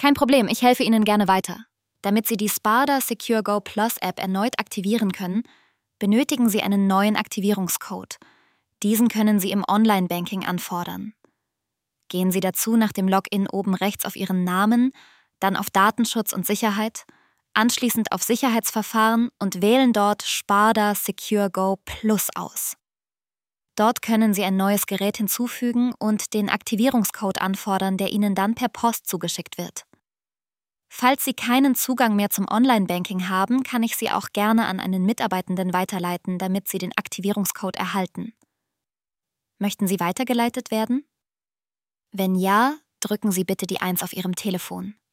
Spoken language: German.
Kein Problem, ich helfe Ihnen gerne weiter. Damit Sie die Sparda Secure Go Plus App erneut aktivieren können, benötigen Sie einen neuen Aktivierungscode. Diesen können Sie im Online-Banking anfordern. Gehen Sie dazu nach dem Login oben rechts auf Ihren Namen, dann auf Datenschutz und Sicherheit, anschließend auf Sicherheitsverfahren und wählen dort Sparda Secure Go Plus aus. Dort können Sie ein neues Gerät hinzufügen und den Aktivierungscode anfordern, der Ihnen dann per Post zugeschickt wird. Falls Sie keinen Zugang mehr zum Online-Banking haben, kann ich Sie auch gerne an einen Mitarbeitenden weiterleiten, damit Sie den Aktivierungscode erhalten. Möchten Sie weitergeleitet werden? Wenn ja, drücken Sie bitte die 1 auf Ihrem Telefon.